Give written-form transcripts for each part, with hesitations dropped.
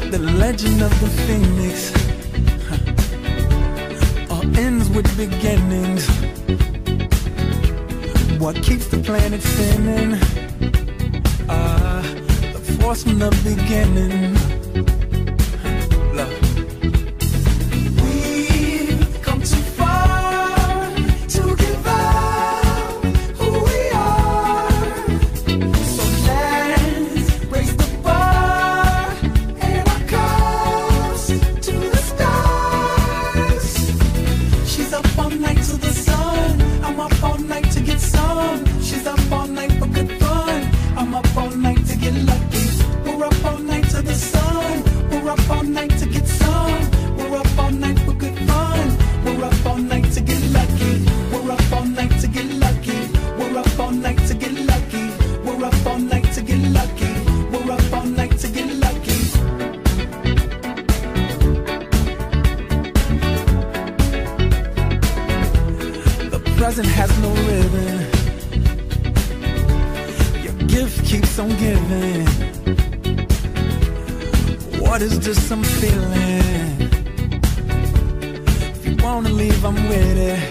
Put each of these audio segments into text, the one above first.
The legend of the phoenix all ends with beginnings. What keeps the planet spinning? The force from the beginning. Love. We've come too far to give up who we are. So let's raise the bar and our cups to the stars. She's up all night to the sun. I'm up all night to get some. She's up all night for good fun. I'm up all night to get lucky. We're up all night to the sun. We're up all night to get some. We're up all night for good fun. We're up all night to get lucky. We're up all night to get lucky. We're up all night to get lucky. We're up all night to get lucky. We're up all night to get lucky. The present has no ribbon. Your gift keeps on giving. What is this I'm feeling? If you wanna leave, I'm with it.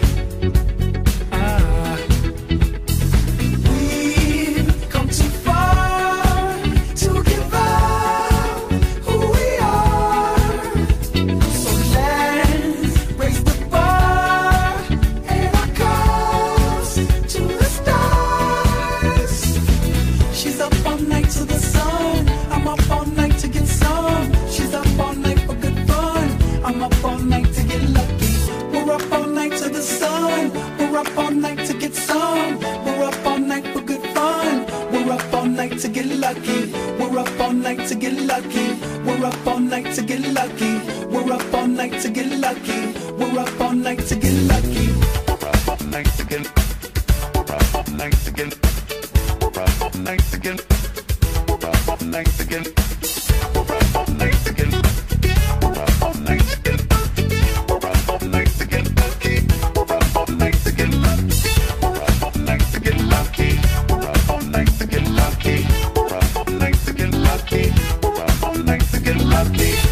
We've come too far to give up who we are. So let's raise the bar and our cups to the stars. She's up all night to the sun. I'm up all night to get some. She's up all night for good fun. I'm up all night to get lucky. We're up all night to the sun. We're up all night to get some. We're up all night for good fun. We're up all night to get lucky. We're up all night to get lucky. We're up all night to get lucky. We're up all night to get lucky. We're up all night to get lucky. We're up all night to get. We're up all night to get. We're up all night to get. We're up all night to get. We're up all night to get. We're up all night to get. We're up all night to get lucky. We're up all night to get lucky. We're up all night to get lucky. We're up all night to get lucky. We're up all night to get lucky. We're up all night to get lucky.